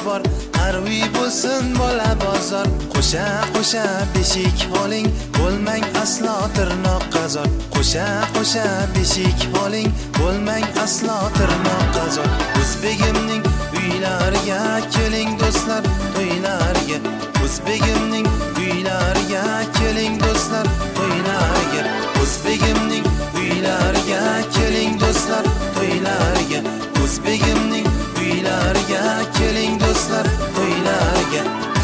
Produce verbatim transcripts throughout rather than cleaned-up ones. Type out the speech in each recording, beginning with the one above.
bor, har uy bo'lsin bola bozor. Qo'sha qo'sha beshik oling, bo'lmang aslo tirnoq qazor. Qo'sha qo'sha beshik oling, bo'lmang aslo tirnoq qazor. O'zbegimning uylariga keling do'stlar, to'ylariga. O'zbegimning uylariga keling do'stlar, to'ylariga. O'zbegimning uylariga keling do'stlar, to'ylariga. O'zbegimning uylariga keling do'stlar, to'ylariga.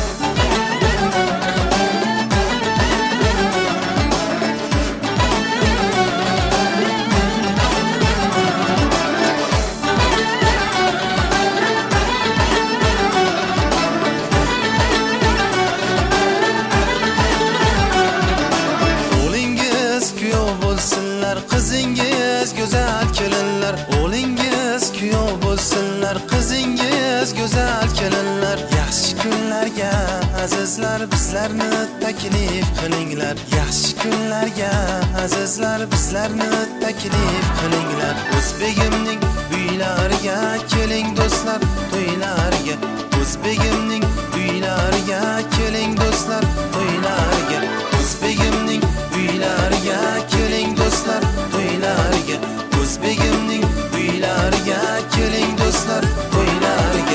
Qizingiz go'zal kelinlar, o'g'lingiz kuyov bo'lsinlar. Qizingiz go'zal kelinlar, yaxshi kunlarga azizlar bizlarni taklif qilinglar. Yaxshi kunlarga azizlar bizlarni taklif qilinglar. O'zbegimning uylariga keling do'stlar, to'ylariga. O'zbegimning uylariga keling do'stlar, to'ylariga. O'zbegimning uylariga keling do'stlar, to'ylariga. O'zbegimning uylariga keling do'stlar, to'ylariga.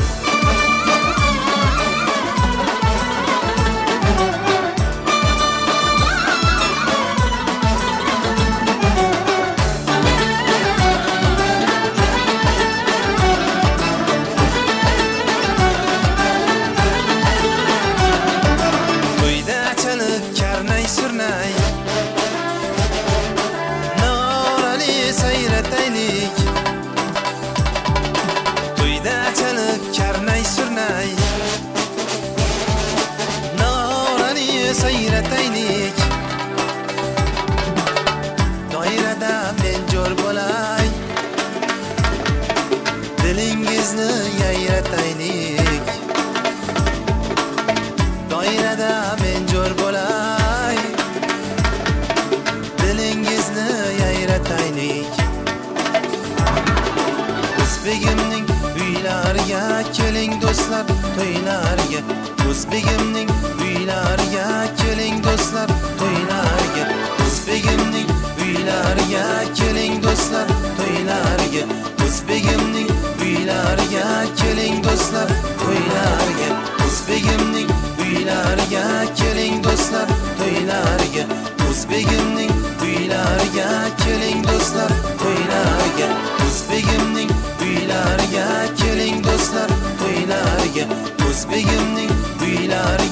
To'yda chalib karnay surnay, sayrataylik. To'yda chalib karnay surnay, norani sayrataylik. Doirada men jo'r bo'lay, dilingizni yayrataylik. Doirada men jo'r bo'lay, dilingizni yayrataylik. O'zbegimning uylariga keling do'stlar, to'ylariga. O'zbegimning uylariga keling do'stlar, to'ylariga. O'zbegimning uylariga keling do'stlar, to'ylariga. O'zbegimning uylariga keling do'stlar, to'ylariga. O'zbegimning uylariga keling do'stlar, to'ylariga. O'zbegimning uylariga keling do'stlar, to'ylariga. O'zbegimning uylariga keling do'stlar, to'ylariga. O'zbegimning uylariga